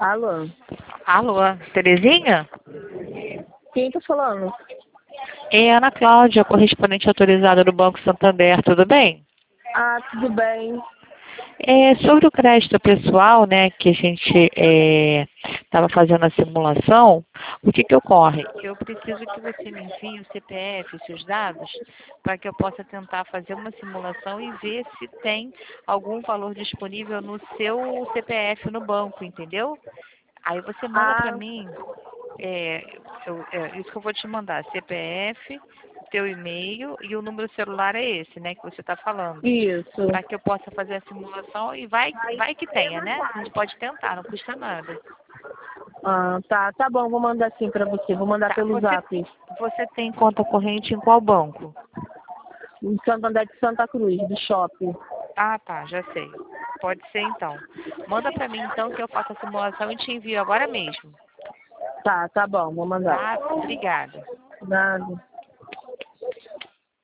Alô? Alô, Terezinha? Quem tá falando? É Ana Cláudia, correspondente autorizada do Banco Santander, tudo bem? Ah, tudo bem. Sobre o crédito pessoal, né, que a gente estava fazendo a simulação, o que ocorre? Eu preciso que você me envie o CPF, os seus dados, para que eu possa tentar fazer uma simulação e ver se tem algum valor disponível no seu CPF no banco, entendeu? Aí você manda para Ah, mim. Isso que eu vou te mandar, CPF, teu e-mail e o número celular é esse, né, que você está falando. isso. Para que eu possa fazer a simulação e vai que tenha, né? A gente pode tentar, não custa nada. Ah, tá bom, vou mandar sim pra você. Vou mandar Tá, pelo zap. você tem conta corrente em qual banco? Em Santander de Santa Cruz, do shopping. Ah, tá, já sei. Pode ser então. Manda para mim então que eu faça a simulação e te envio agora mesmo. Tá bom, vou mandar. Tá? Obrigada. Nada.